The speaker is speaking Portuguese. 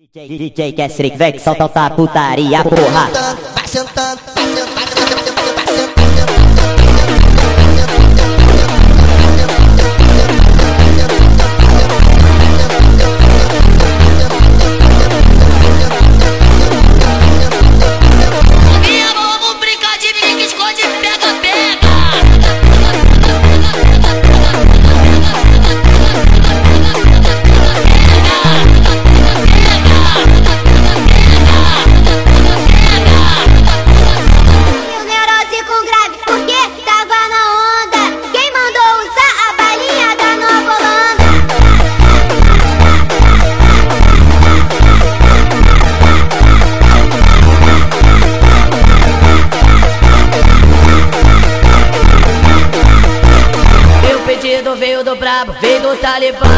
DJ Kessrick, vem que solta a putaria, porra. Vai sentando, vai sentando, vai sentando. Vamos brincar de pique, esconde, pega, pega. Veio do brabo, veio do Talibã.